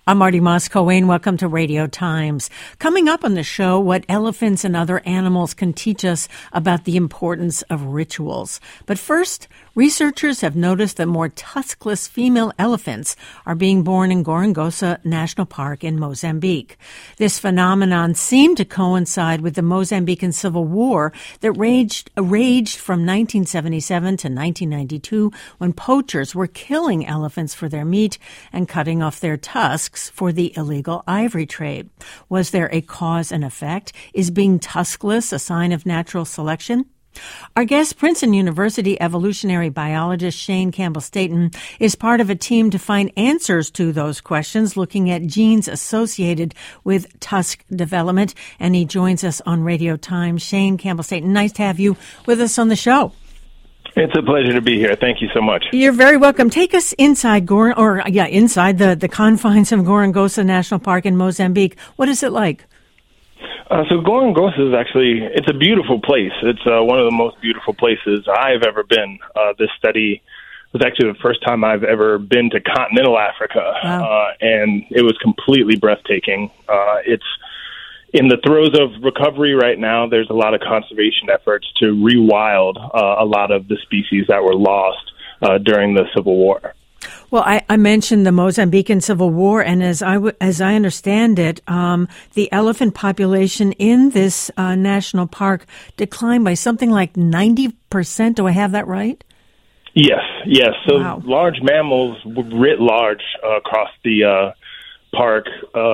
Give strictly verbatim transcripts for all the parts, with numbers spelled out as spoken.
I'm Marty Moss-Coane. Welcome to Radio Times. Coming up on the show, what elephants and other animals can teach us about the importance of rituals. But first, researchers have noticed that more tuskless female elephants are being born in Gorongosa National Park in Mozambique. This phenomenon seemed to coincide with the Mozambican Civil War that raged, raged from nineteen seventy-seven to nineteen ninety-two, when poachers were killing elephants for their meat and cutting off their tusks for the illegal ivory trade. Was there a cause and effect? Is being tuskless a sign of natural selection? Our guest, Princeton University evolutionary biologist Shane Campbell-Staton, is part of a team to find answers to those questions, looking at genes associated with tusk development, and he joins us on Radio Times. Shane Campbell-Staton, nice to have you with us on the show. It's a pleasure to be here. Thank you so much. You're very welcome. Take us inside Gor- or yeah, inside the, the confines of Gorongosa National Park in Mozambique. What is it like? Uh, so Gorongosa is actually, it's a beautiful place. It's uh, one of the most beautiful places I've ever been. Uh, this study was actually the first time I've ever been to continental Africa, wow. uh, and it was completely breathtaking. Uh, it's in the throes of recovery right now. There's a lot of conservation efforts to rewild uh, a lot of the species that were lost uh, during the Civil War. Well, I, I mentioned the Mozambican Civil War, and as I, w- as I understand it, um, the elephant population in this uh, national park declined by something like ninety percent. Do I have that right? Yes, yes. So wow. Large mammals writ large uh, across the uh, park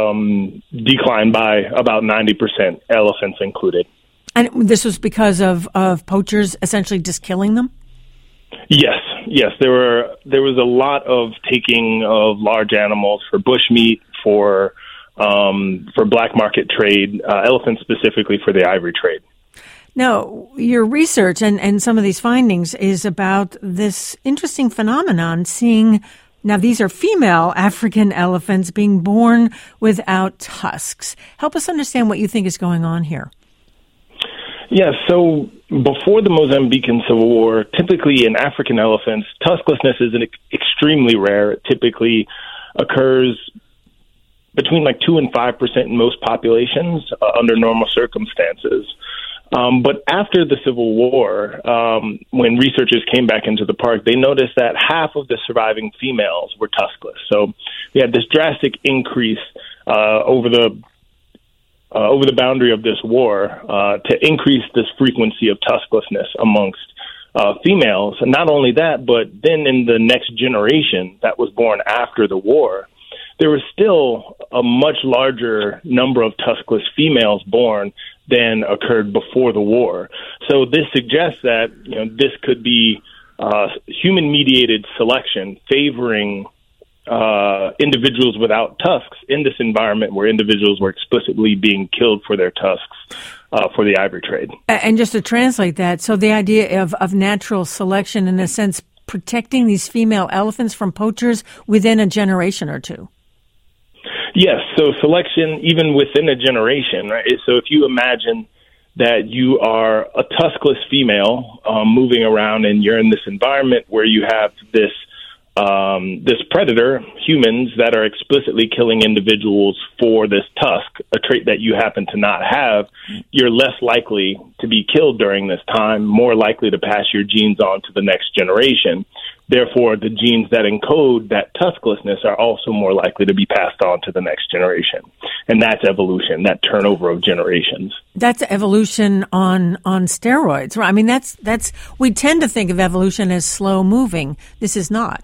um, declined by about ninety percent, elephants included. And this was because of, of poachers essentially just killing them? Yes, yes. There were there was a lot of taking of large animals for bushmeat, for um, for black market trade, uh, elephants specifically for the ivory trade. Now, your research and, and some of these findings is about this interesting phenomenon, seeing, now these are female African elephants being born without tusks. Help us understand what you think is going on here. Yes, so before the Mozambican Civil War, typically in African elephants, tusklessness is an ex- extremely rare. It typically occurs between like two and five percent in most populations uh, under normal circumstances. Um, but after the Civil War, um, when researchers came back into the park, they noticed that half of the surviving females were tuskless. So we had this drastic increase uh, over the Uh, over the boundary of this war uh, to increase this frequency of tusklessness amongst uh, females. And not only that, but then in the next generation that was born after the war, there was still a much larger number of tuskless females born than occurred before the war. So this suggests that, you know, this could be uh, human-mediated selection favoring Uh, individuals without tusks in this environment where individuals were explicitly being killed for their tusks uh, for the ivory trade. And just to translate that, so the idea of, of natural selection, in a sense, protecting these female elephants from poachers within a generation or two. Yes, so selection even within a generation, right? So if you imagine that you are a tuskless female um, moving around and you're in this environment where you have this Um, this predator, humans, that are explicitly killing individuals for this tusk, a trait that you happen to not have, you're less likely to be killed during this time, more likely to pass your genes on to the next generation. Therefore, the genes that encode that tusklessness are also more likely to be passed on to the next generation. And that's evolution, that turnover of generations. That's evolution on, on steroids. I mean, that's, that's, we tend to think of evolution as slow moving. This is not.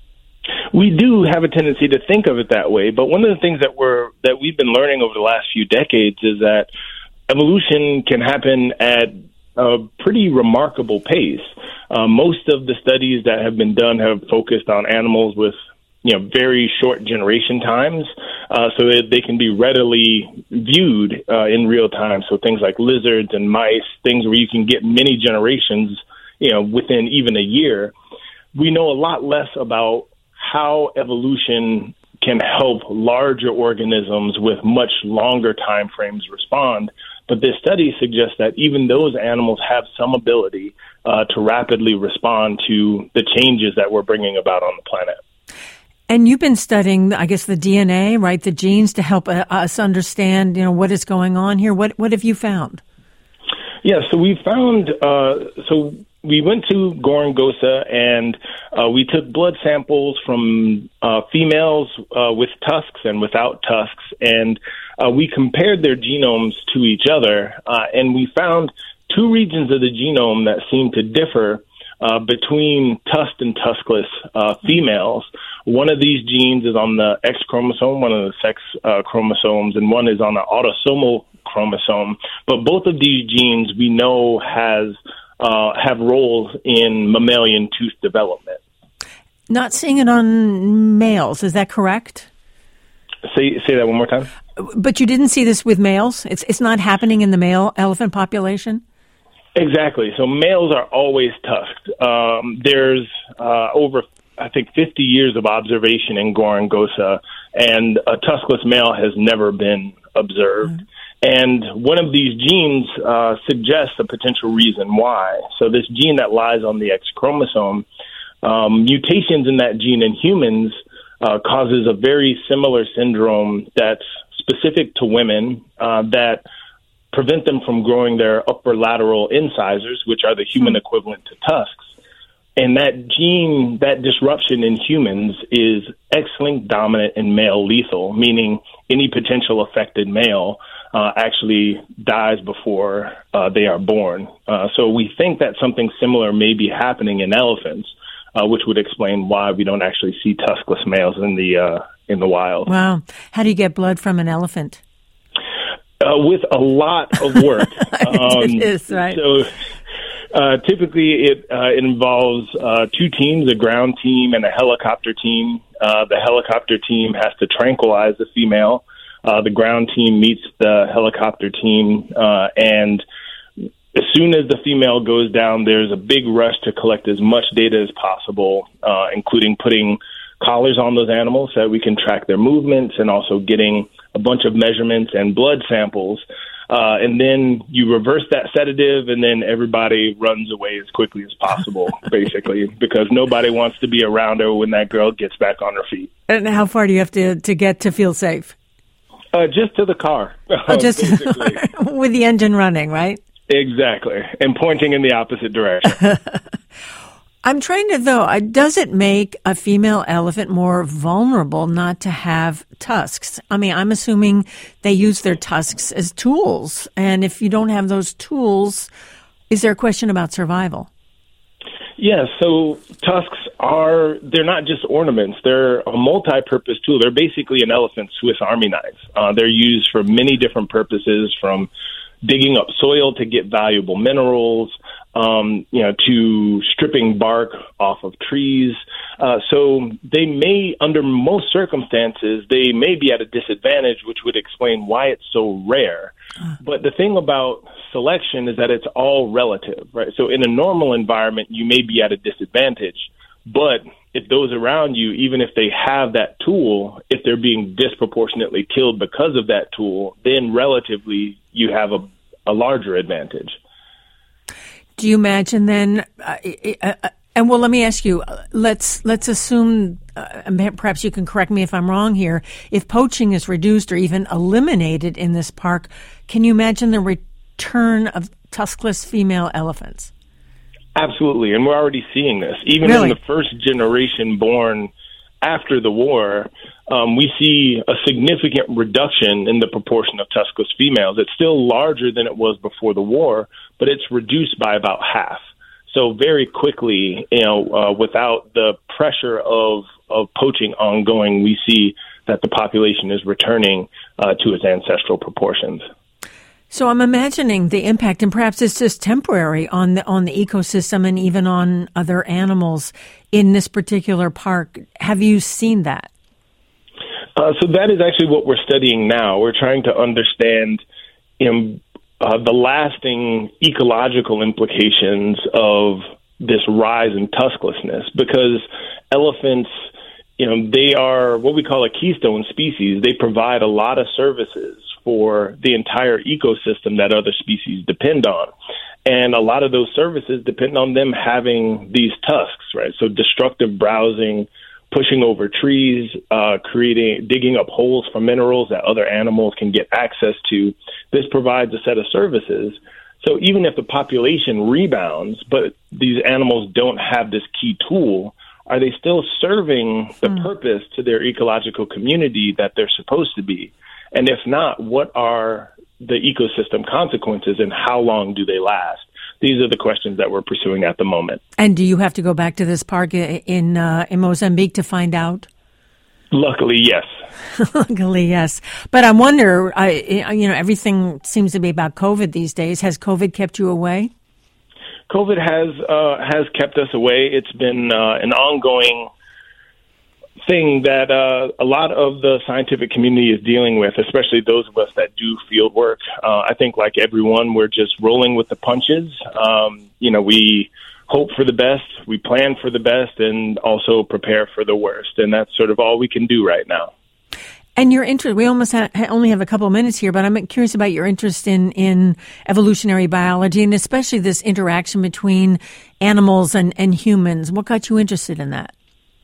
We do have a tendency to think of it that way, but one of the things that we're that we've been learning over the last few decades is that evolution can happen at a pretty remarkable pace. Uh, most of the studies that have been done have focused on animals with, you know, very short generation times, uh, so that they can be readily viewed uh, in real time. So things like lizards and mice, things where you can get many generations, you know, within even a year. We know a lot less about how evolution can help larger organisms with much longer time frames respond. But this study suggests that even those animals have some ability uh, to rapidly respond to the changes that we're bringing about on the planet. And you've been studying, I guess, the D N A, right, the genes to help uh, us understand, you know, what is going on here. What what have you found? Yeah, so we found, uh, so we went to Gorongosa and uh, we took blood samples from uh, females uh, with tusks and without tusks, and uh, we compared their genomes to each other, uh, and we found two regions of the genome that seem to differ uh, between tusked and tuskless uh, females. One of these genes is on the X chromosome, one of the sex uh, chromosomes, and one is on the autosomal chromosome. But both of these genes we know has uh, have roles in mammalian tooth development. Not seeing it on males, is that correct? Say say that one more time. But you didn't see this with males? It's it's not happening in the male elephant population? Exactly. So males are always tusked. Um, there's uh, over, I think, fifty years of observation in Gorongosa, and a tuskless male has never been observed. Mm-hmm. And one of these genes uh, suggests a potential reason why. So this gene that lies on the X chromosome, um, mutations in that gene in humans uh, causes a very similar syndrome that's specific to women uh, that prevent them from growing their upper lateral incisors, which are the human equivalent to tusks. And that gene, that disruption in humans is X-linked dominant and male lethal, meaning any potential affected male uh, actually dies before uh, they are born. Uh, so we think that something similar may be happening in elephants, uh, which would explain why we don't actually see tuskless males in the uh, in the wild. Wow. How do you get blood from an elephant? Uh, with a lot of work. um, it is, right? So uh, typically it, uh, it involves uh, two teams, a ground team and a helicopter team. Uh, the helicopter team has to tranquilize the female. Uh, the ground team meets the helicopter team, uh, and as soon as the female goes down, there's a big rush to collect as much data as possible, uh, including putting collars on those animals so that we can track their movements, and also getting a bunch of measurements and blood samples. Uh, and then you reverse that sedative, and then everybody runs away as quickly as possible, basically, because nobody wants to be around her when that girl gets back on her feet. And how far do you have to, to get to feel safe? Uh, just to the car. Oh, just with the engine running, right? Exactly, and pointing in the opposite direction. I'm trying to, though, does it make a female elephant more vulnerable not to have tusks? I mean, I'm assuming they use their tusks as tools. And if you don't have those tools, is there a question about survival? Yeah, so tusks are, they're not just ornaments. They're a multi-purpose tool. They're basically an elephant's Swiss Army knife. Uh, they're used for many different purposes, from digging up soil to get valuable minerals, Um, you know, to stripping bark off of trees. Uh, so they may, under most circumstances, they may be at a disadvantage, which would explain why it's so rare. Uh. But the thing about selection is that it's all relative, right? So in a normal environment, you may be at a disadvantage. But if those around you, even if they have that tool, if they're being disproportionately killed because of that tool, then relatively you have a, a larger advantage. Do you imagine then, uh, uh, uh, and well, let me ask you, uh, let's let's assume, uh, and perhaps you can correct me if I'm wrong here, if poaching is reduced or even eliminated in this park, can you imagine the return of tuskless female elephants? Absolutely, and we're already seeing this. Even really? in the first generation born after the war, um, we see a significant reduction in the proportion of tuskless females. It's still larger than it was before the war, but it's reduced by about half. So very quickly, you know, uh, without the pressure of, of poaching ongoing, we see that the population is returning uh, to its ancestral proportions. So I'm imagining the impact, and perhaps it's just temporary, on the on the ecosystem and even on other animals in this particular park. Have you seen that? Uh, so that is actually what we're studying now. We're trying to understand, you know, uh, the lasting ecological implications of this rise in tusklessness, because elephants, you know, they are what we call a keystone species. They provide a lot of services for the entire ecosystem that other species depend on. And a lot of those services depend on them having these tusks, right? So destructive browsing, pushing over trees, uh, creating, digging up holes for minerals that other animals can get access to. This provides a set of services. So even if the population rebounds, but these animals don't have this key tool, are they still serving the mm. purpose to their ecological community that they're supposed to be? And if not, what are the ecosystem consequences and how long do they last? These are the questions that we're pursuing at the moment. And do you have to go back to this park in uh, in Mozambique to find out? Luckily, yes. Luckily, yes. But I wonder, I, you know, everything seems to be about COVID these days. Has COVID kept you away? COVID has uh, has kept us away. It's been uh, an ongoing thing that uh, a lot of the scientific community is dealing with, especially those of us that do field work. Uh, I think, like everyone, we're just rolling with the punches. Um, you know, we hope for the best, we plan for the best, and also prepare for the worst. And that's sort of all we can do right now. And your interest, we almost ha- only have a couple of minutes here, but I'm curious about your interest in, in evolutionary biology and especially this interaction between animals and, and humans. What got you interested in that?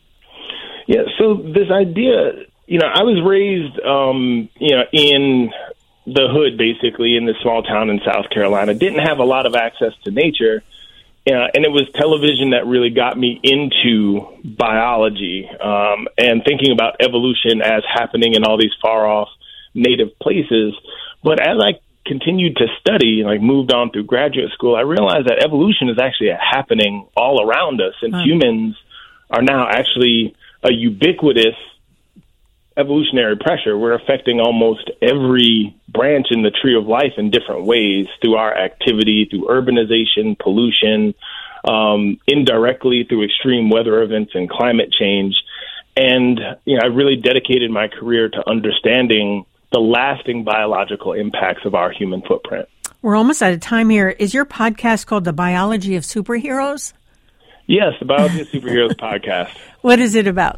Yeah, so this idea, you know, I was raised, um, you know, in the hood, basically, in this small town in South Carolina. Didn't have a lot of access to nature. Uh, and it was television that really got me into biology um, and thinking about evolution as happening in all these far-off native places. But as I continued to study and like moved on through graduate school, I realized that evolution is actually happening all around us, and huh. humans are now actually a ubiquitous evolutionary pressure. We're affecting almost every branch in the tree of life in different ways through our activity, through urbanization, pollution, um, indirectly through extreme weather events and climate change. And, you know, I really dedicated my career to understanding the lasting biological impacts of our human footprint. We're almost out of time here. Is your podcast called The Biology of Superheroes? Yes, the Biology of Superheroes podcast. What is it about?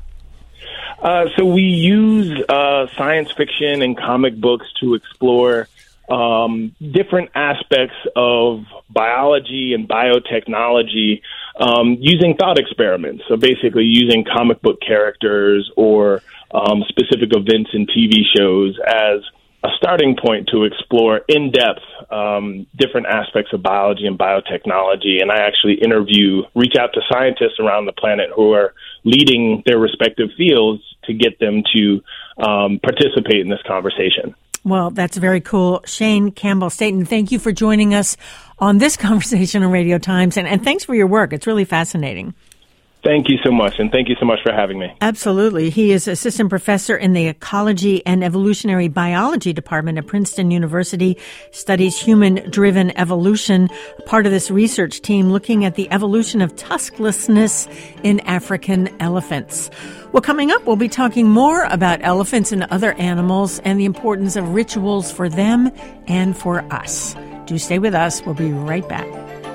Uh, so we use uh, science fiction and comic books to explore um, different aspects of biology and biotechnology um, using thought experiments. So basically using comic book characters or um, specific events in T V shows as a starting point to explore in depth um, different aspects of biology and biotechnology. And I actually interview, reach out to scientists around the planet who are leading their respective fields to get them to um, participate in this conversation. Well, that's very cool. Shane Campbell-Staton, thank you for joining us on this conversation on Radio Times. And, and thanks for your work. It's really fascinating. Thank you so much, and thank you so much for having me. Absolutely. He is assistant professor in the Ecology and Evolutionary Biology Department at Princeton University, studies human-driven evolution, part of this research team looking at the evolution of tusklessness in African elephants. Well, coming up, we'll be talking more about elephants and other animals and the importance of rituals for them and for us. Do stay with us. We'll be right back.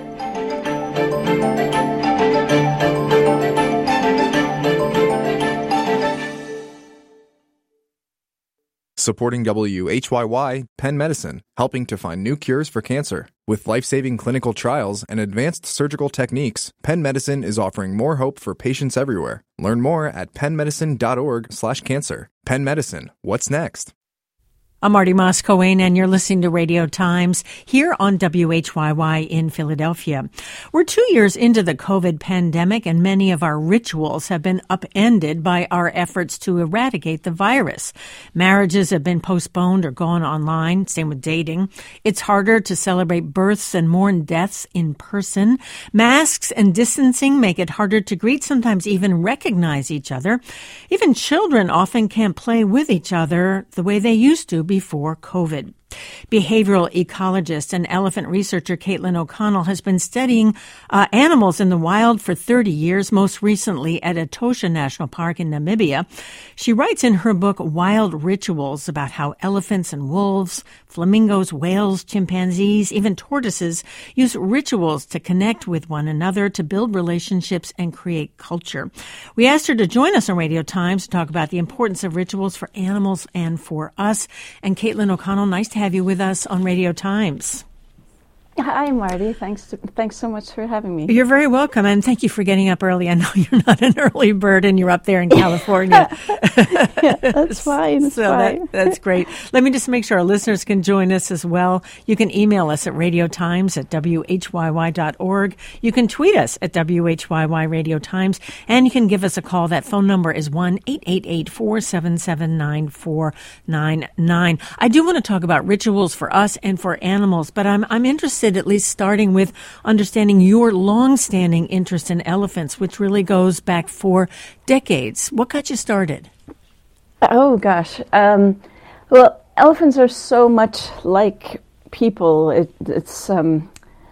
Supporting W H Y Y, Penn Medicine, helping to find new cures for cancer. With life-saving clinical trials and advanced surgical techniques, Penn Medicine is offering more hope for patients everywhere. Learn more at pennmedicine.org slash cancer. Penn Medicine, what's next? I'm Marty Moss-Coane, and you're listening to Radio Times here on W H Y Y in Philadelphia. We're two years into the COVID pandemic, and many of our rituals have been upended by our efforts to eradicate the virus. Marriages have been postponed or gone online, same with dating. It's harder to celebrate births and mourn deaths in person. Masks and distancing make it harder to greet, sometimes even recognize each other. Even children often can't play with each other the way they used to before COVID. Behavioral ecologist and elephant researcher Caitlin O'Connell has been studying uh, animals in the wild for thirty years, most recently at Etosha National Park in Namibia. She writes in her book Wild Rituals about how elephants and wolves, flamingos, whales, chimpanzees, even tortoises use rituals to connect with one another, to build relationships and create culture. We asked her to join us on Radio Times to talk about the importance of rituals for animals and for us. And Caitlin O'Connell, nice to have you with us on Radio Times. Hi, Marty. Thanks to, thanks so much for having me. You're very welcome, and thank you for getting up early. I know you're not an early bird, and you're up there in California. Yeah, that's fine. That's, so fine. That, that's great. Let me just make sure our listeners can join us as well. You can email us at radio times at w h y y dot org. You can tweet us at W H Y Y Radio Times, and you can give us a call. That phone number is one eight eight eight, four seven seven, nine four nine nine. I do want to talk about rituals for us and for animals, but I'm I'm interested, at least starting with understanding your long-standing interest in elephants, which really goes back for decades. What got you started? Oh, gosh. Um, well, elephants are so much like people. It, it's um,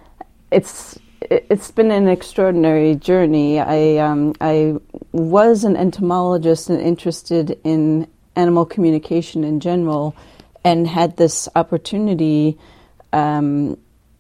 it's it's been an extraordinary journey. I um, I was an entomologist and interested in animal communication in general, and had this opportunity um,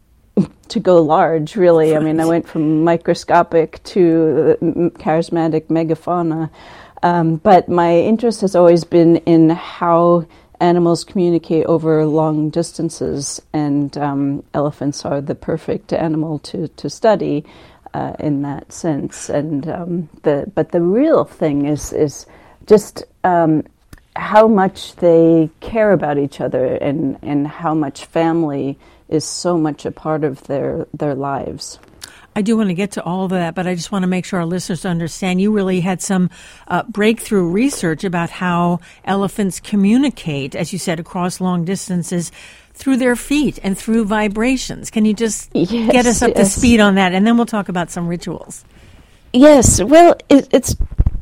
to go large, really. I mean, I went from microscopic to charismatic megafauna. Um, but my interest has always been in how animals communicate over long distances, and um, elephants are the perfect animal to, to study uh, in that sense. And um, the but the real thing is, is just um, how much they care about each other, and, and how much family is so much a part of their, their lives. I do want to get to all of that, but I just want to make sure our listeners understand you really had some uh, breakthrough research about how elephants communicate, as you said, across long distances through their feet and through vibrations. Can you just yes, get us up yes. to speed on that? And then we'll talk about some rituals. Yes, well, it, it's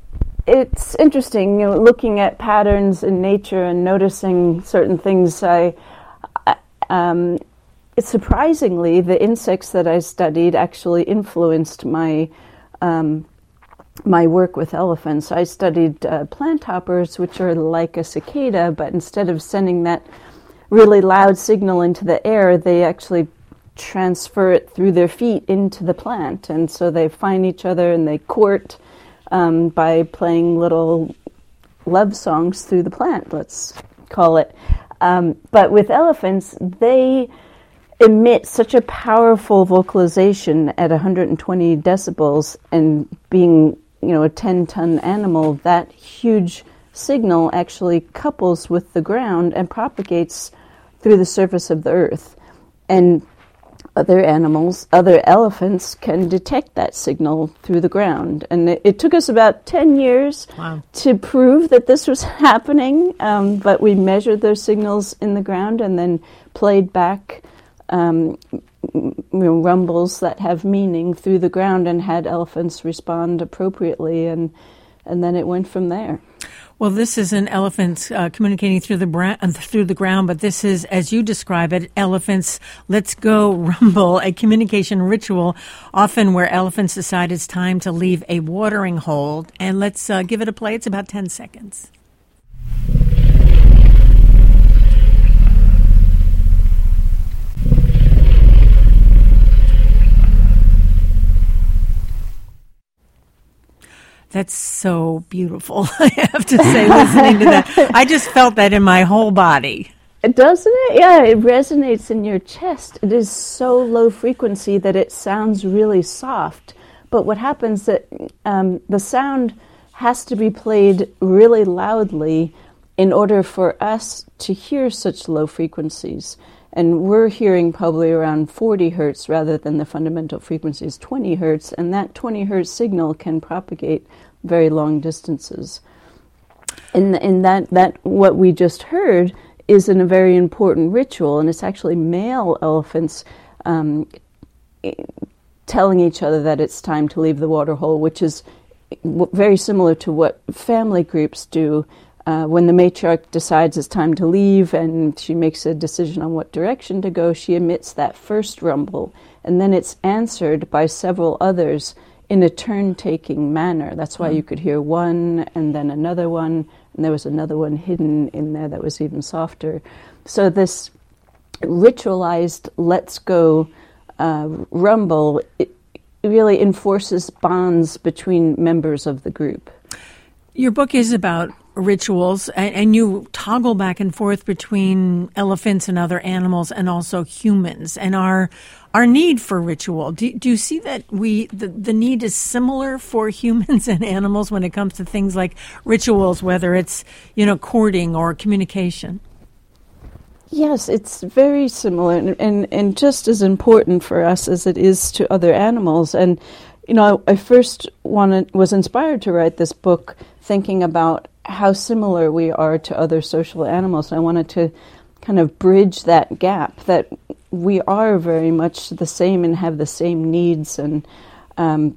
it's interesting, you know, looking at patterns in nature and noticing certain things. I, I um, It's surprisingly, the insects that I studied actually influenced my um, my work with elephants. I studied uh, plant hoppers, which are like a cicada, but instead of sending that really loud signal into the air, they actually transfer it through their feet into the plant. And so they find each other and they court um, by playing little love songs through the plant, let's call it. Um, but with elephants, they emit such a powerful vocalization at one hundred twenty decibels, and being, you know, a ten-ton animal, that huge signal actually couples with the ground and propagates through the surface of the earth. And other animals, other elephants, can detect that signal through the ground. And it, it took us about ten years wow. to prove that this was happening, um, but we measured those signals in the ground and then played back Um, you know, rumbles that have meaning through the ground, and had elephants respond appropriately, and and then it went from there. Well, this is an elephant uh, communicating through the bra- through the ground, but this is, as you describe it, elephants' let's go rumble, a communication ritual, often where elephants decide it's time to leave a watering hole. And let's uh, give it a play. It's about ten seconds. That's so beautiful, I have to say, listening to that. I just felt that in my whole body. Doesn't it? Yeah, it resonates in your chest. It is so low frequency that it sounds really soft. But what happens that um, the sound has to be played really loudly in order for us to hear such low frequencies. And we're hearing probably around forty hertz rather than the fundamental frequency is twenty hertz, and that twenty hertz signal can propagate very long distances. And, and that, that what we just heard is in a very important ritual, and it's actually male elephants um, telling each other that it's time to leave the water hole, which is very similar to what family groups do. Uh, when the matriarch decides it's time to leave and she makes a decision on what direction to go, she emits that first rumble, and then it's answered by several others in a turn-taking manner. That's why you could hear one and then another one, and there was another one hidden in there that was even softer. So this ritualized let's go uh, rumble, it really enforces bonds between members of the group. Your book is about rituals, and, and you toggle back and forth between elephants and other animals and also humans. And our our need for ritual. Do, do you see that we the, the need is similar for humans and animals when it comes to things like rituals, whether it's, you know, courting or communication? Yes, it's very similar and, and, and just as important for us as it is to other animals. And, you know, I, I first wanted was inspired to write this book thinking about how similar we are to other social animals. I wanted to kind of bridge that gap, that we are very much the same and have the same needs. And um,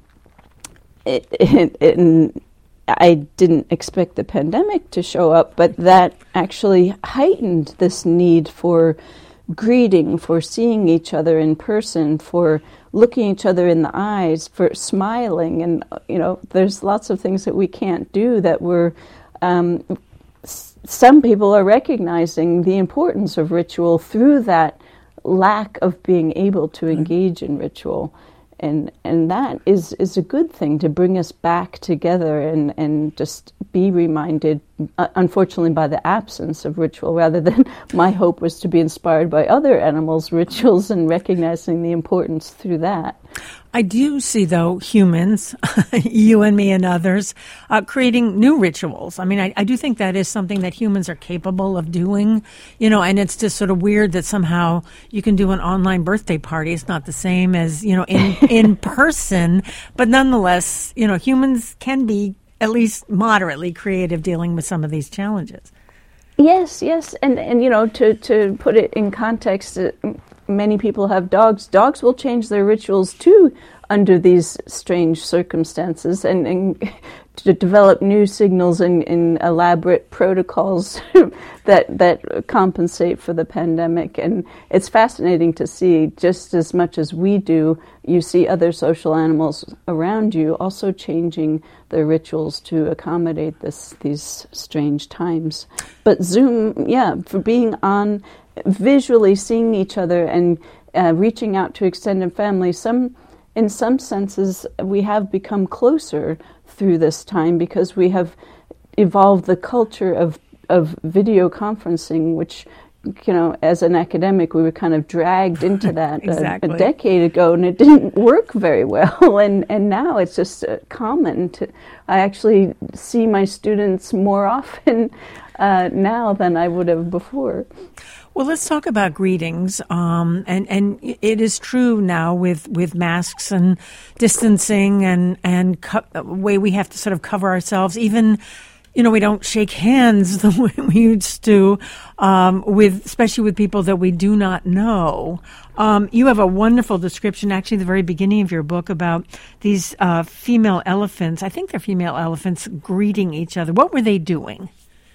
it, it, it, and I didn't expect the pandemic to show up, but that actually heightened this need for greeting, for seeing each other in person, for looking each other in the eyes, for smiling. And, you know, there's lots of things that we can't do that we're, um, s- some people are recognizing the importance of ritual through that lack of being able to engage in ritual. And and that is, is a good thing, to bring us back together and, and just be reminded, uh, unfortunately, by the absence of ritual, rather than my hope was to be inspired by other animals' rituals and recognizing the importance through that. I do see, though, humans, you and me and others, uh, creating new rituals. I mean, I, I do think that is something that humans are capable of doing, you know, and it's just sort of weird that somehow you can do an online birthday party. It's not the same as, you know, in, in person, but nonetheless, you know, humans can be at least moderately creative dealing with some of these challenges. Yes, yes. And, and you know, to, to put it in context, uh, many people have dogs. Dogs will change their rituals too under these strange circumstances, and, and to develop new signals and, and elaborate protocols that that compensate for the pandemic. And it's fascinating to see, just as much as we do, you see other social animals around you also changing their rituals to accommodate this these strange times. But Zoom, yeah, for being on, visually seeing each other and uh, reaching out to extended family, some in some senses we have become closer through this time because we have evolved the culture of of video conferencing, which, you know, as an academic, we were kind of dragged into that exactly. a, a decade ago, and it didn't work very well. And and now it's just uh, common to. I actually see my students more often uh, now than I would have before. Well, let's talk about greetings. Um, and, and it is true now with, with masks and distancing and, and co- way we have to sort of cover ourselves. Even, you know, we don't shake hands the way we used to, um, with, especially with people that we do not know. Um, you have a wonderful description, actually, at the very beginning of your book, about these uh, female elephants. I think they're female elephants greeting each other. What were they doing?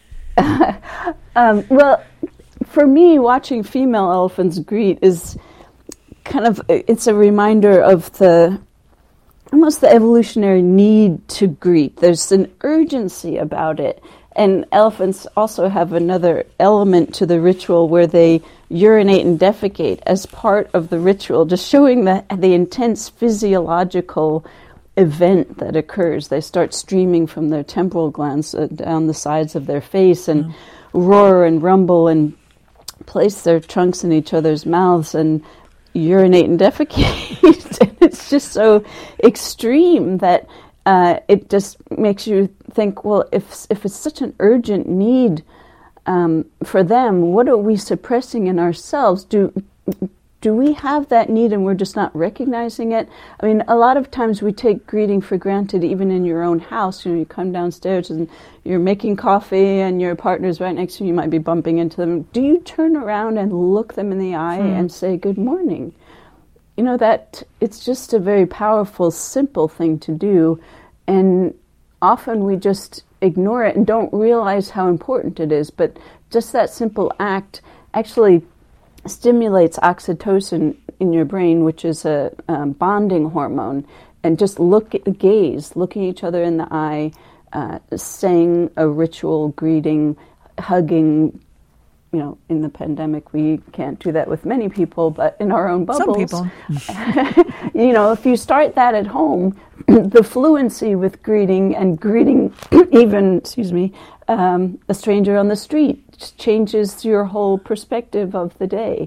um, well, for me, watching female elephants greet is kind of, it's a reminder of the, almost the evolutionary need to greet. There's an urgency about it. And elephants also have another element to the ritual where they urinate and defecate as part of the ritual, just showing the, the intense physiological event that occurs. They start streaming from their temporal glands uh, down the sides of their face and mm. roar and rumble and place their trunks in each other's mouths and urinate and defecate. And it's just so extreme that uh, it just makes you think, well, if if it's such an urgent need um, for them, what are we suppressing in ourselves? Do do we have that need and we're just not recognizing it? I mean, a lot of times we take greeting for granted, even in your own house. You know, you come downstairs and you're making coffee and your partner's right next to you, you might be bumping into them. Do you turn around and look them in the eye hmm. and say, good morning? You know, that it's just a very powerful, simple thing to do. And often we just ignore it and don't realize how important it is. But just that simple act actually stimulates oxytocin in your brain, which is a um, bonding hormone. And just look at the gaze, looking each other in the eye, uh, saying a ritual greeting, hugging. You know, in the pandemic, we can't do that with many people, but in our own bubbles. Some people. You know, if you start that at home, the fluency with greeting and greeting even, excuse me, um, a stranger on the street changes your whole perspective of the day.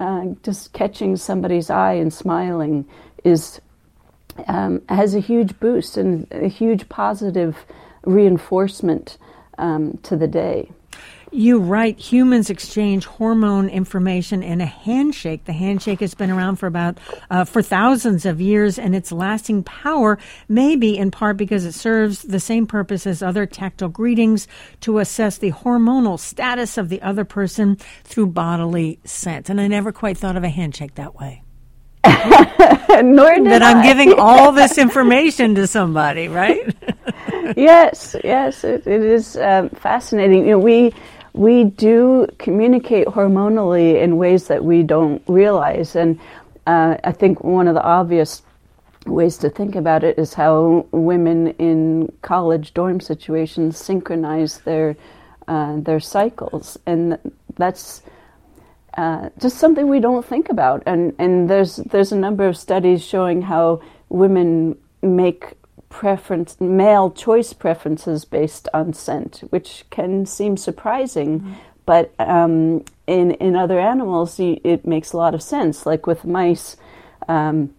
uh, just catching somebody's eye and smiling is um, has a huge boost and a huge positive reinforcement um, to the day. You write humans exchange hormone information in a handshake. The handshake has been around for about uh, for thousands of years, and its lasting power may be in part because it serves the same purpose as other tactile greetings to assess the hormonal status of the other person through bodily scent. And I never quite thought of a handshake that way. Nor did that I'm I. giving all this information to somebody, right? yes, yes, it, it is um, fascinating. You know, we we do communicate hormonally in ways that we don't realize, and uh, I think one of the obvious ways to think about it is how women in college dorm situations synchronize their uh, their cycles, and that's uh, just something we don't think about. And and there's there's a number of studies showing how women make preference, male choice preferences based on scent, which can seem surprising, mm-hmm. but um, in in other animals, it makes a lot of sense. Like with mice, um,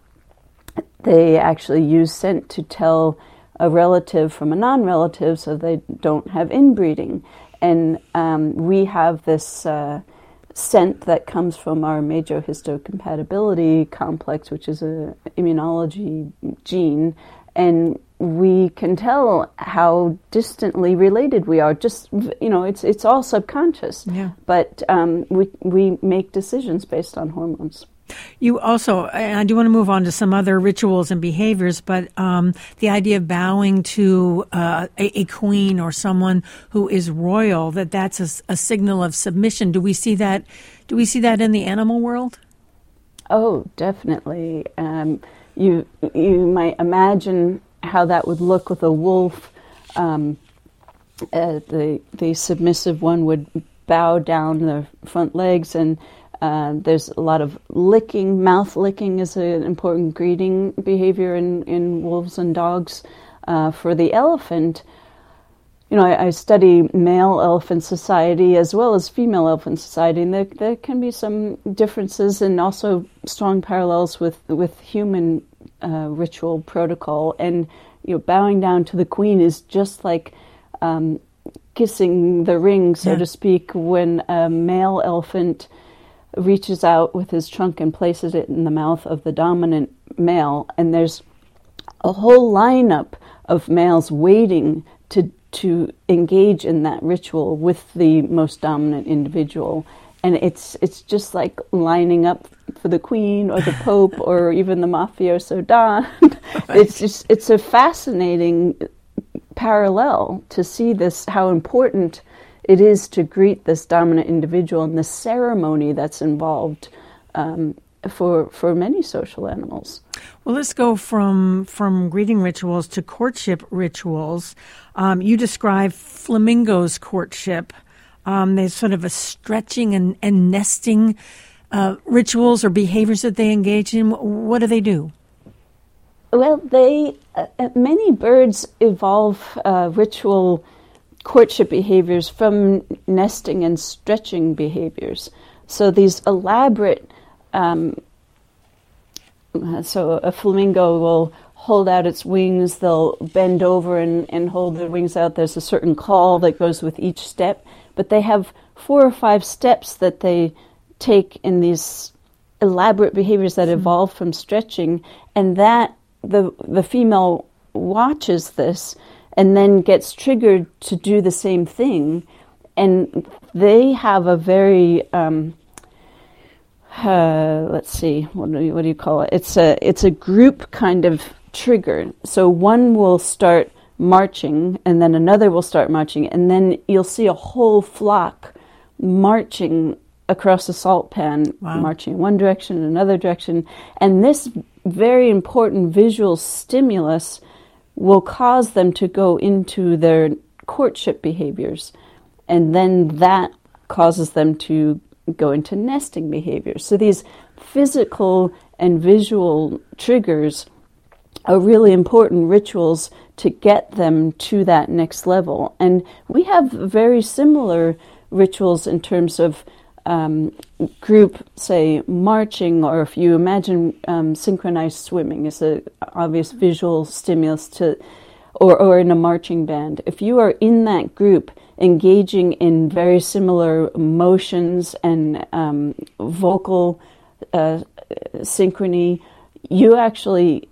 they actually use scent to tell a relative from a non-relative, so they don't have inbreeding. And um, we have this uh, scent that comes from our majohistocompatibility complex, which is a immunology gene. And we can tell how distantly related we are. Just, you know, it's it's all subconscious. Yeah. But um, we we make decisions based on hormones. You also, I do want to move on to some other rituals and behaviors, but um, the idea of bowing to uh, a, a queen or someone who is royal, that that's a, a signal of submission. Do we see that? Do we see that in the animal world? Oh, definitely. Um, You you might imagine how that would look with a wolf. Um, uh, the the submissive one would bow down the front legs, and uh, there's a lot of licking. Mouth licking is an important greeting behavior in, in wolves and dogs. Uh, for the elephant, you know, I, I study male elephant society as well as female elephant society, and there, there can be some differences and also strong parallels with with human uh, ritual protocol. And you know, bowing down to the queen is just like um, kissing the ring, so yeah. to speak, when a male elephant reaches out with his trunk and places it in the mouth of the dominant male, and there's a whole lineup of males waiting to to engage in that ritual with the most dominant individual. And it's it's just like lining up for the queen or the pope or even the mafioso don. It's just it's a fascinating parallel to see this, how important it is to greet this dominant individual and the ceremony that's involved um, for for many social animals. Well, let's go from from greeting rituals to courtship rituals. Um, you describe flamingos' courtship. Um, there's sort of a stretching and, and nesting uh, rituals or behaviors that they engage in. What do they do? Well, they uh, many birds evolve uh, ritual courtship behaviors from nesting and stretching behaviors. So these elaborate, um, so a flamingo will hold out its wings, they'll bend over and, and hold their wings out. There's a certain call that goes with each step, but they have four or five steps that they take in these elaborate behaviors that evolve from stretching, and that the the female watches this and then gets triggered to do the same thing, and they have a very um, uh, let's see, what do you, what do you call it? It's a it's a group kind of trigger. So one will start marching, and then another will start marching, and then you'll see a whole flock marching across the salt pan, wow. marching in one direction and another direction, and this very important visual stimulus will cause them to go into their courtship behaviors, and then that causes them to go into nesting behaviors. So these physical and visual triggers are really important rituals to get them to that next level. And we have very similar rituals in terms of um, group, say, marching, or if you imagine um, synchronized swimming is an obvious visual stimulus to, or, or in a marching band. If you are in that group engaging in very similar motions and um, vocal uh, synchrony, you actually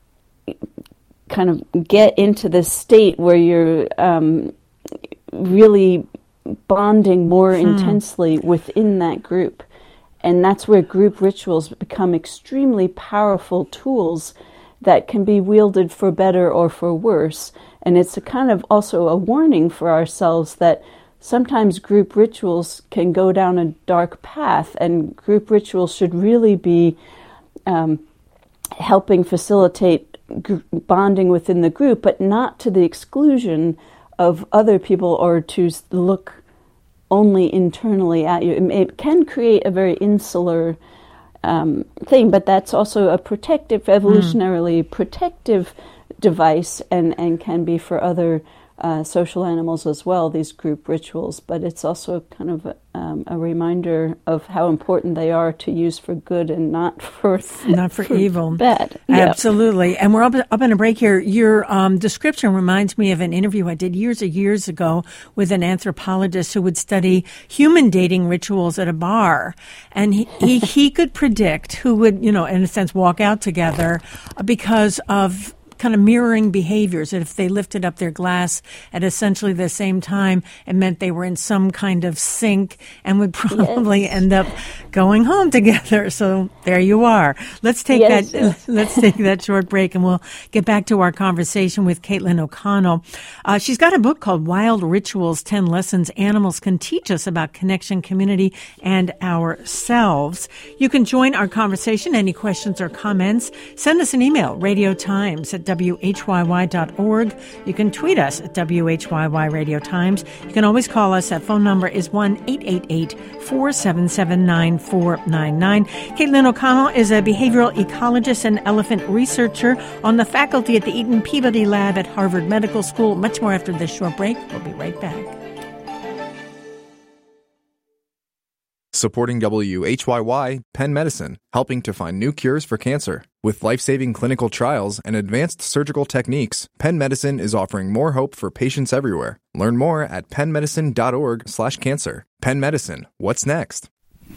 kind of get into this state where you're um, really bonding more hmm. intensely within that group. And that's where group rituals become extremely powerful tools that can be wielded for better or for worse. And it's a kind of also a warning for ourselves that sometimes group rituals can go down a dark path, and group rituals should really be um, helping facilitate g- bonding within the group, but not to the exclusion of other people or to look only internally at you. It, it can create a very insular um, thing, but that's also a protective, evolutionarily mm. protective device, and, and can be for other uh, social animals as well, these group rituals. But it's also kind of a, um, a reminder of how important they are to use for good and not for not for, for evil, bad. Absolutely. Yeah. And we're up, up in a break here. Your um, description reminds me of an interview I did years and years ago with an anthropologist who would study human dating rituals at a bar, and he he, he could predict who would, you know, in a sense, walk out together because of kind of mirroring behaviors. That if they lifted up their glass at essentially the same time, it meant they were in some kind of sync and would probably yes. end up going home together. So there you are. Let's take yes. that. Let's take that short break, and we'll get back to our conversation with Caitlin O'Connell. Uh, she's got a book called Wild Rituals: ten Lessons Animals Can Teach Us About Connection, Community, and Ourselves. You can join our conversation. Any questions or comments? Send us an email, Radio Times at W H Y Y dot org. You can tweet us at W H Y Y Radio Times. You can always call us. That phone number is one eight eight eight, four seven seven, nine four nine nine. Caitlin O'Connell is a behavioral ecologist and elephant researcher on the faculty at the Eaton Peabody Lab at Harvard Medical School. Much more after this short break. We'll be right back. Supporting W H Y Y, Penn Medicine, helping to find new cures for cancer. With life-saving clinical trials and advanced surgical techniques, Penn Medicine is offering more hope for patients everywhere. Learn more at penn medicine dot org slash cancer. Penn Medicine, what's next?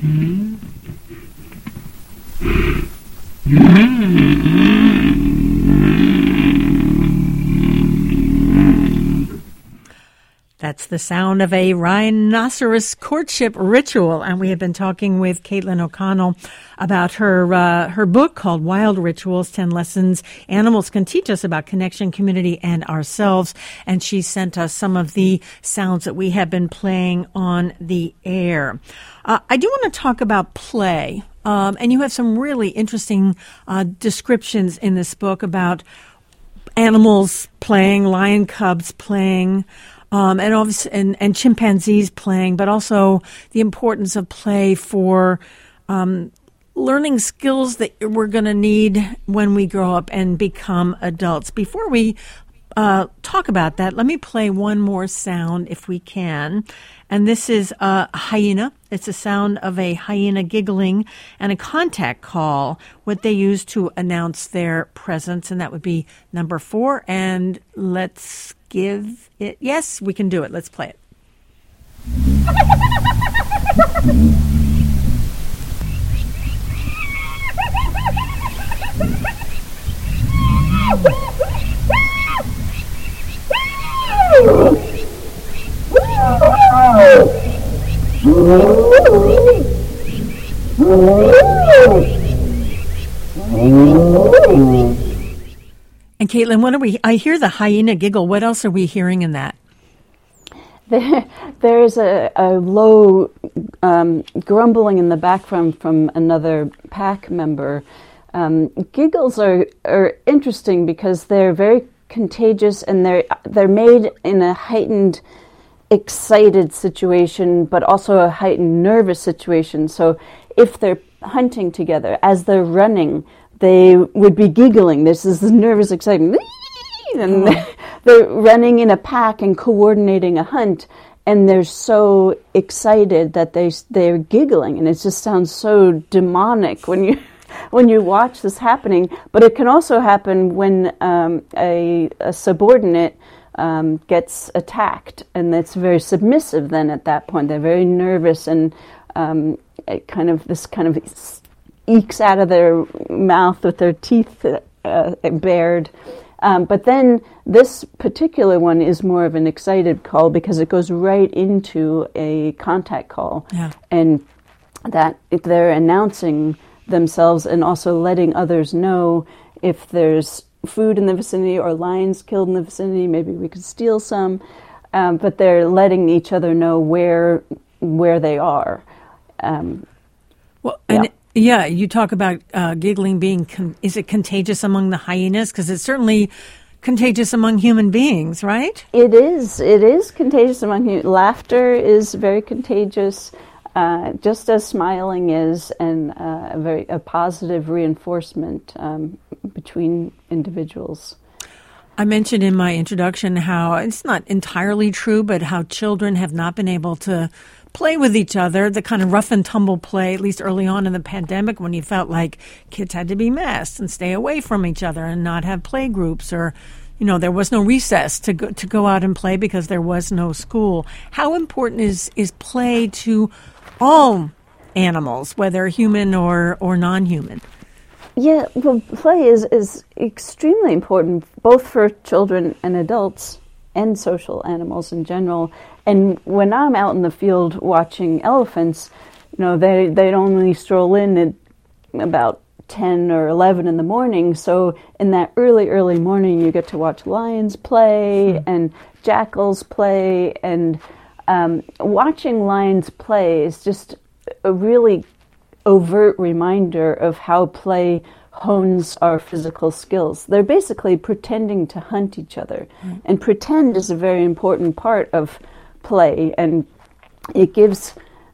That's the sound of a rhinoceros courtship ritual. And we have been talking with Caitlin O'Connell about her uh, her book called Wild Rituals, ten Lessons Animals Can Teach Us About Connection, Community, and Ourselves. And she sent us some of the sounds that we have been playing on the air. Uh, I do want to talk about play. Um, and you have some really interesting uh, descriptions in this book about animals playing, lion cubs playing, Um, and, obviously, and and chimpanzees playing, but also the importance of play for um, learning skills that we're going to need when we grow up and become adults. Before we uh, talk about that, let me play one more sound if we can. And this is a hyena. It's a sound of a hyena giggling and a contact call, what they use to announce their presence. And that would be number four. And let's give it. Yes, we can do it. Let's play it. And Caitlin, what are we? I hear the hyena giggle. What else are we hearing in that? There, there's a, a low um, grumbling in the background from another pack member. Um, giggles are, are interesting because they're very contagious, and they're they're made in a heightened, excited situation, but also a heightened nervous situation. So if they're hunting together, as they're running, they would be giggling. This is the nervous excitement. And they're running in a pack and coordinating a hunt. and they're so excited that they they're giggling, and it just sounds so demonic when you when you watch this happening. But it can also happen when um, a, a subordinate um, gets attacked, and it's very submissive. Then at that point, they're very nervous, and um, it kind of this kind of ekes out of their mouth with their teeth uh, bared. Um, but then this particular one is more of an excited call because it goes right into a contact call. Yeah. And that if they're announcing themselves and also letting others know if there's food in the vicinity or lions killed in the vicinity, maybe we could steal some. Um, but they're letting each other know where where they are. Um, well, and yeah. Yeah, you talk about uh, giggling being, con- is it contagious among the hyenas? Because it's certainly contagious among human beings, right? It is. It is contagious among humans. Laughter is very contagious, uh, just as smiling is, and uh, a very a positive reinforcement um, between individuals. I mentioned in my introduction how it's not entirely true, but how children have not been able to play with each other, the kind of rough and tumble play, at least early on in the pandemic when you felt like kids had to be masked and stay away from each other and not have play groups, or, you know, there was no recess to go, to go out and play because there was no school. How important is, is play to all animals, whether human or, or non-human? Yeah, well, play is, is extremely important, both for children and adults and social animals in general. And when I'm out in the field watching elephants, you know, they, they'd only stroll in at about ten or eleven in the morning. So in that early, early morning, you get to watch lions play mm. and jackals play. And um, watching lions play is just a really overt reminder of how play hones our physical skills. They're basically pretending to hunt each other. Mm. And pretend is a very important part of play, and it gives,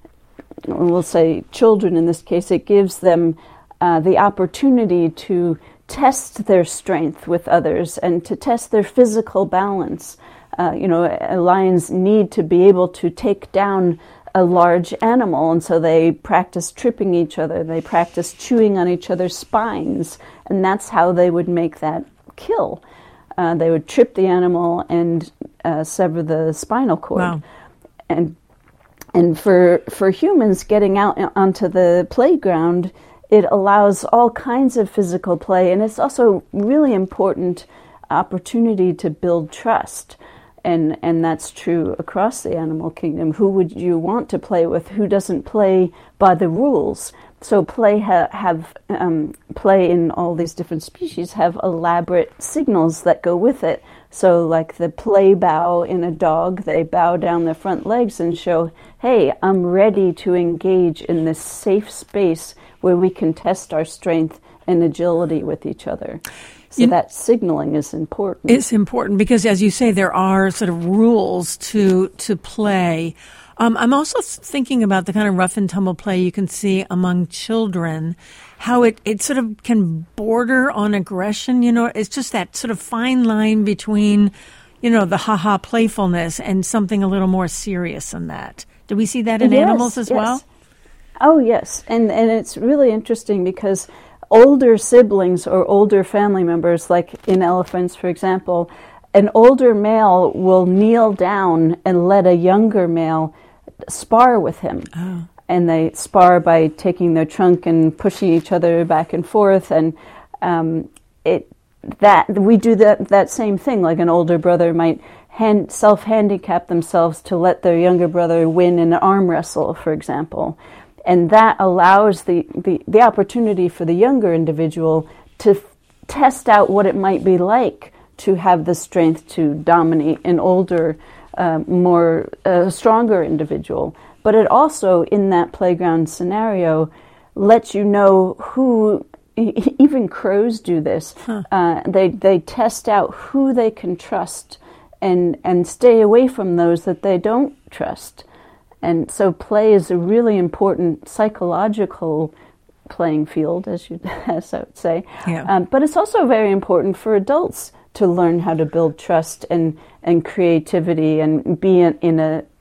we'll say children in this case, it gives them uh, the opportunity to test their strength with others and to test their physical balance. Uh, you know, lions need to be able to take down a large animal, and so they practice tripping each other, they practice chewing on each other's spines, and that's how they would make that kill. Uh, they would trip the animal and uh, sever the spinal cord. Wow. And and for for humans, getting out onto the playground, it allows all kinds of physical play, and it's also really important opportunity to build trust. And and that's true across the animal kingdom. Who would you want to play with? Who doesn't play by the rules? So play ha- have um, play in all these different species have elaborate signals that go with it. So like the play bow in a dog, they bow down their front legs and show, hey, I'm ready to engage in this safe space where we can test our strength and agility with each other. So you that signaling is important. It's important because, as you say, there are sort of rules to to play. Um, I'm also thinking about the kind of rough and tumble play you can see among children, how it, it sort of can border on aggression. You know, it's just that sort of fine line between, you know, the ha-ha playfulness and something a little more serious than that. Do we see that in yes, animals as yes. well? Oh, yes. And, and it's really interesting because older siblings or older family members, like in elephants, for example, an older male will kneel down and let a younger male spar with him. Oh. And they spar by taking their trunk and pushing each other back and forth. And um, it that we do that that same thing. Like an older brother might hand, self-handicap themselves to let their younger brother win in an arm wrestle, for example. And that allows the, the, the opportunity for the younger individual to f- test out what it might be like to have the strength to dominate an older, uh, more uh, stronger individual. But it also, in that playground scenario, lets you know who, even crows do this, huh. uh, they, they test out who they can trust and, and stay away from those that they don't trust. And so play is a really important psychological playing field, as you as I would say. Yeah. Um, but it's also very important for adults to learn how to build trust and, and creativity and be in, in a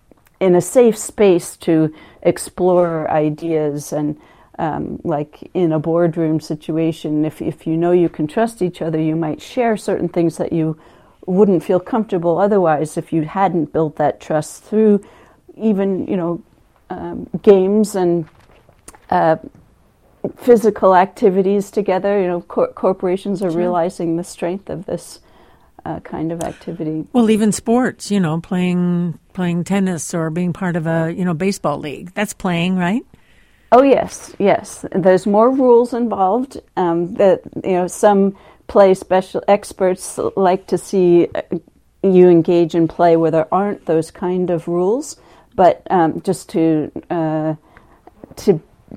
in a safe space to explore ideas. And um, like in a boardroom situation, if if you know you can trust each other, you might share certain things that you wouldn't feel comfortable otherwise if you hadn't built that trust through even, you know, um, games and uh, physical activities together. You know, cor- corporations are sure. realizing the strength of this uh, kind of activity. Well, even sports, you know, playing playing tennis or being part of a, you know, baseball league. That's playing, right? Oh, yes, yes. There's more rules involved. Um, that, you know, some play special experts like to see you engage in play where there aren't those kind of rules, but um, just to uh, to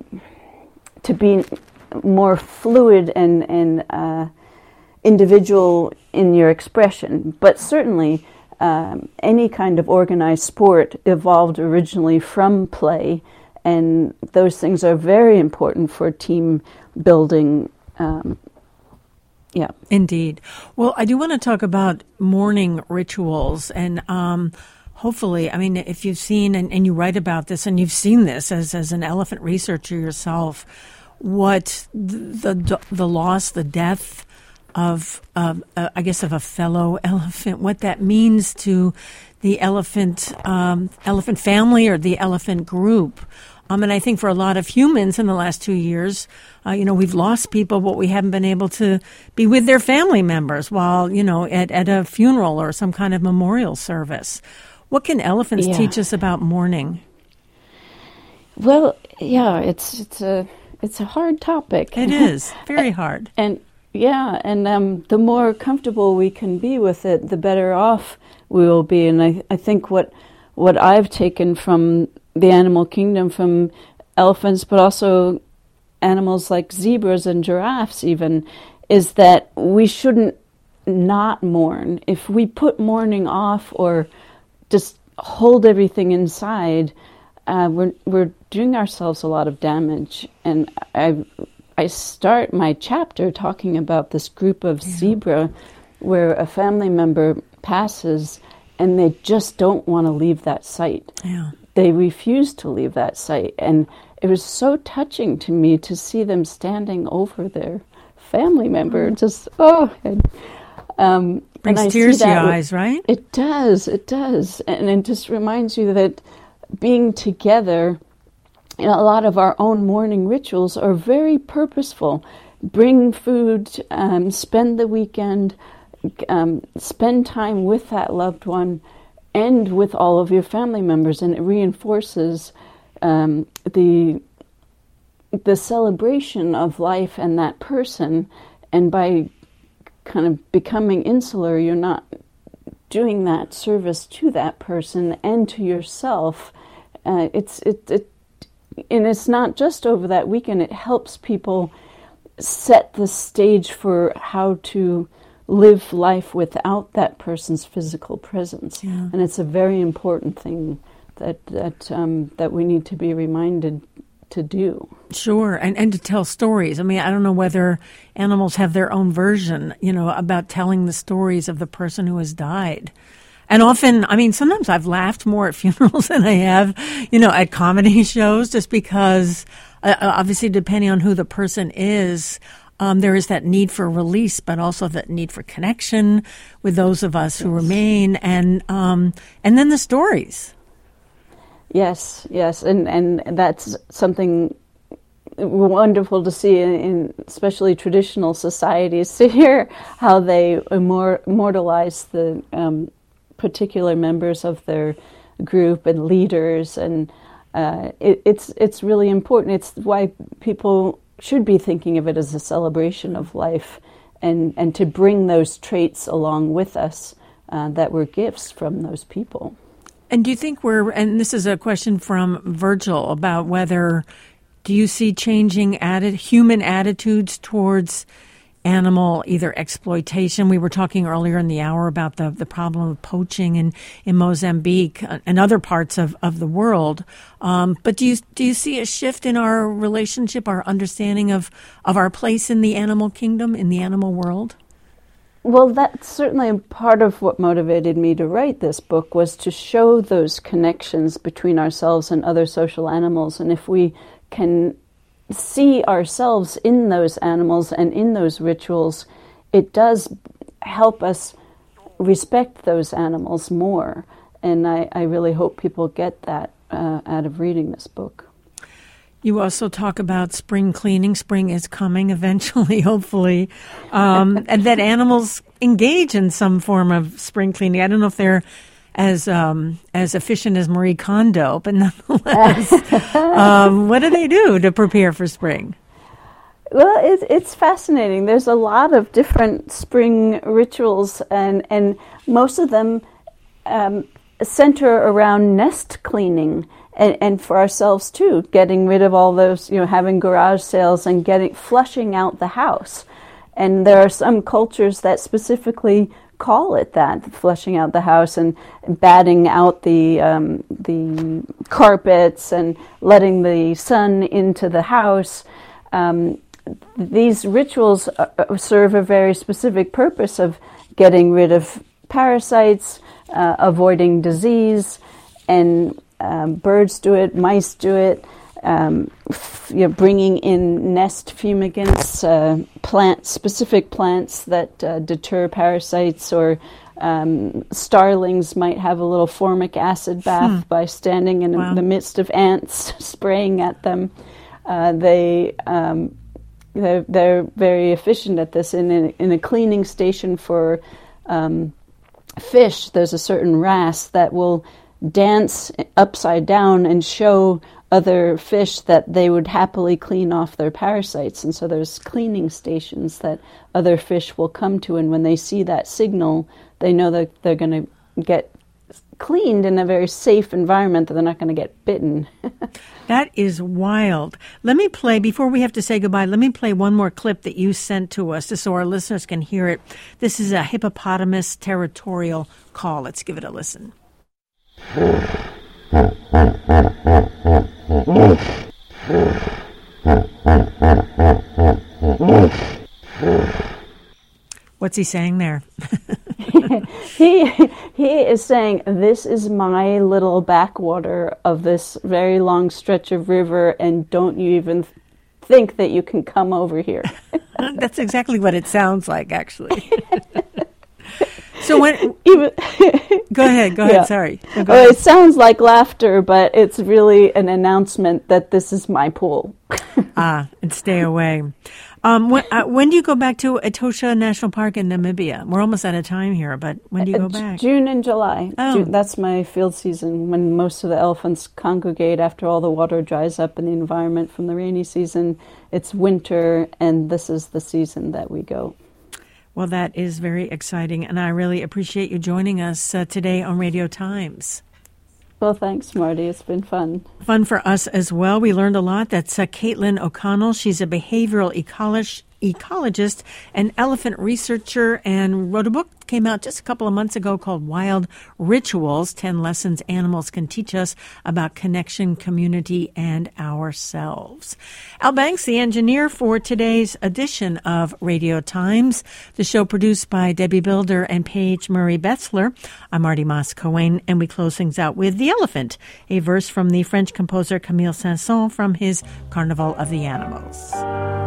to be more fluid and and uh, individual in your expression. But certainly, um, any kind of organized sport evolved originally from play, and those things are very important for team building. Um, Yeah, indeed. Well, I do want to talk about morning rituals, and um, hopefully, I mean, if you've seen and, and you write about this, and you've seen this as as an elephant researcher yourself, what the the, the loss, the death of, uh, uh, I guess, of a fellow elephant, what that means to the elephant um, elephant family or the elephant group. Um, and I think for a lot of humans in the last two years, uh, you know, we've lost people, but we haven't been able to be with their family members while, you know, at, at a funeral or some kind of memorial service. What can elephants yeah. teach us about mourning? Well, yeah, it's it's a it's a hard topic. It is very hard. And yeah, and um, the more comfortable we can be with it, the better off we will be. And I I think what what I've taken from the animal kingdom, from elephants, but also animals like zebras and giraffes even, is that we shouldn't not mourn. If we put mourning off or just hold everything inside, uh, we're we're doing ourselves a lot of damage. And I I start my chapter talking about this group of yeah. zebra where a family member passes and they just don't want to leave that site. Yeah. They refused to leave that site, and it was so touching to me to see them standing over their family member. Mm. Just oh, and, um, brings and I tears to your with, eyes, right? It does, it does, and it just reminds you that being together, you know, a lot of our own morning rituals are very purposeful. Bring food, um, spend the weekend, um, spend time with that loved one. And with all of your family members, and it reinforces um, the the celebration of life and that person. And by kind of becoming insular, you're not doing that service to that person and to yourself. Uh, it's it, it and it's not just over that weekend. It helps people set the stage for how to live life without that person's physical presence, yeah. and it's a very important thing that that um, that we need to be reminded to do. Sure, and and to tell stories. I mean, I don't know whether animals have their own version, you know, about telling the stories of the person who has died. And often, I mean, sometimes I've laughed more at funerals than I have, you know, at comedy shows, just because, uh, obviously, depending on who the person is. Um, there is that need for release, but also that need for connection with those of us who remain, and um, and then the stories. Yes, yes, and, and that's something wonderful to see in, in especially traditional societies, to hear how they immor- immortalize the um, particular members of their group and leaders, and uh, it, it's it's really important. It's why people should be thinking of it as a celebration of life, and, and to bring those traits along with us uh, that were gifts from those people. And do you think we're, and this is a question from Virgil, about whether, do you see changing atti- human attitudes towards animal either exploitation? We were talking earlier in the hour about the, the problem of poaching in, in Mozambique and other parts of, of the world. Um, but do you do you see a shift in our relationship, our understanding of, of our place in the animal kingdom, in the animal world? Well, that's certainly part of what motivated me to write this book, was to show those connections between ourselves and other social animals. And if we can see ourselves in those animals and in those rituals, it does help us respect those animals more. And I, I really hope people get that uh, out of reading this book. You also talk about spring cleaning. Spring is coming eventually, hopefully, um, and that animals engage in some form of spring cleaning. I don't know if they're as um, as efficient as Marie Kondo, but nonetheless, um, what do they do to prepare for spring? Well, it, it's fascinating. There's a lot of different spring rituals, and, and most of them um, center around nest cleaning. And, and for ourselves too, getting rid of all those, you know, having garage sales and getting flushing out the house. And there are some cultures that specifically call it that, flushing out the house and batting out the um, the carpets and letting the sun into the house. Um, these rituals uh, serve a very specific purpose of getting rid of parasites, uh, avoiding disease, and Um, birds do it, mice do it, um, f- you know, bringing in nest fumigants, uh, plant specific plants that uh, deter parasites, or um, starlings might have a little formic acid bath hmm. by standing in wow. the midst of ants, spraying at them. Uh, they um, they're, they're very efficient at this. In a, in a cleaning station for um, fish, there's a certain wrasse that will dance upside down and show other fish that they would happily clean off their parasites. And so there's cleaning stations that other fish will come to, and when they see that signal, they know that they're going to get cleaned in a very safe environment, that they're not going to get bitten. That is wild. Let me play, before we have to say goodbye, let me play one more clip that you sent to us just so our listeners can hear it. This is a hippopotamus territorial call. Let's give it a listen. What's he saying there? he he is saying, this is my little backwater of this very long stretch of river, and don't you even think that you can come over here. That's exactly what it sounds like, actually. So when Even, go ahead, go ahead. Yeah. Sorry. No, go oh, ahead. It sounds like laughter, but it's really an announcement that this is my pool. Ah, and stay away. Um, when, uh, when do you go back to Etosha National Park in Namibia? We're almost out of time here, but when do you go back? June and July. Oh. June, that's my field season, when most of the elephants congregate after all the water dries up in the environment from the rainy season. It's winter, and this is the season that we go. Well, that is very exciting, and I really appreciate you joining us uh, today on Radio Times. Well, thanks, Marty. It's been fun. Fun for us as well. We learned a lot. That's uh, Caitlin O'Connell. She's a behavioral ecologist, ecologist and elephant researcher, and wrote a book, came out just a couple of months ago, called Wild Rituals, ten Lessons Animals Can Teach Us About Connection, Community, and Ourselves. Al Banks, the engineer for today's edition of Radio Times. The show produced by Debbie Builder and Paige Murray Betzler. I'm Marty Moss-Cohen, and we close things out with The Elephant, a verse from the French composer Camille Saint-Saëns from his Carnival of the Animals.